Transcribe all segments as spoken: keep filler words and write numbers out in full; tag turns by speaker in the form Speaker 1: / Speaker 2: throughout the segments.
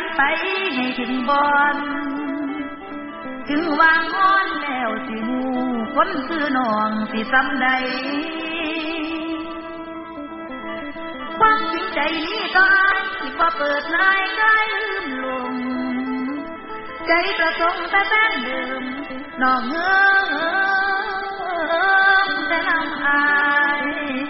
Speaker 1: ไปให้ถึงบอนถึงวางอ้อนแล้วสิหูคนคือน้องสิซ้ำใดความจริงใจนี้ก็อายที่พอเปิดนายได้ลืมลงใจประสงค์แต่แฟนเดิมน้องเงือกแต่น้ำอาย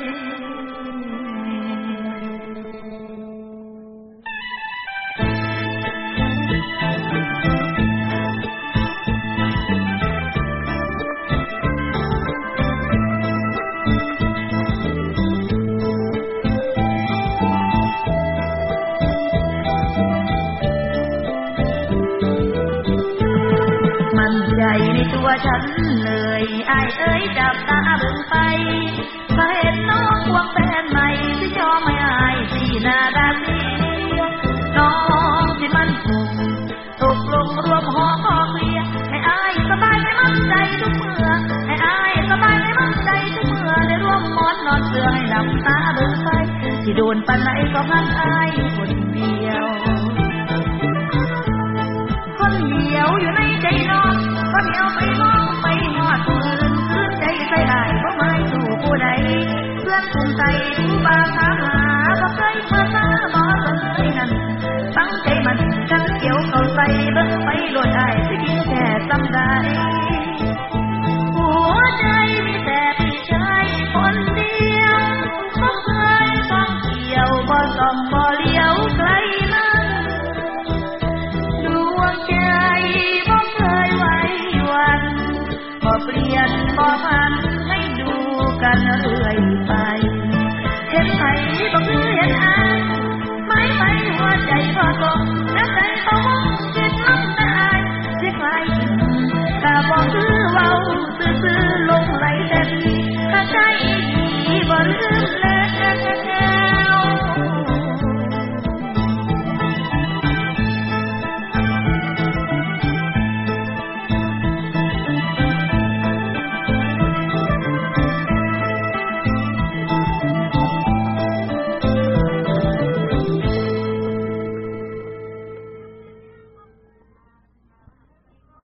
Speaker 1: ในตัวฉันเลยอ้ายเอ้ยจับตาเบิ่งไปมาเห็นน้องควงแฟนใหม่ที่ยอมไม่อายสีหน้าดาสีน้องที่มันคงตกลงรวมหอคอเคลียให้อ้ายสบายไม่มั่นใจทุกเมื่อให้อ้ายสบายไม่มั่นใจทุกเมื่อได้ร่วมหมอนนอนเสือให้หลับตาเบิ่งไปที่โดนปันไหนก็พันอ้ายคนเดียวคนเดียวอยู่ในใจน้องคนเดียวไปมองไปหอดคืนคืนใจใส่ได้เพราะไม่สู่ผู้ใดเพื่อนกลุ่มใจผู้บางถามหาบ่เคยมาซาบ่เคยนั่นตั้งใจมันกันเกี่ยวเข้าใส่เบิ่งไปโลดได้สิกินแค่ซ้ำได้หัวใจมีแต่พี่ชายคนเดียวบ่เคยฟังเกี่ยวบ่ส่องบ่เลี้ยวไกลนั้นดวงใจบ่เคยไหววันบ่เปลี่ยนบ่พันให้ดูกันเรื่อยไปเห็นไผบ่คือเห็นอายไม่ไปหัวใจพอตกน้ำใจบ่มองคิดน้ำตาเสียใครถ้าบ่คือเว้าซื่อๆลงไหลแต่ดีถ้าใจดีบ่ลืมแล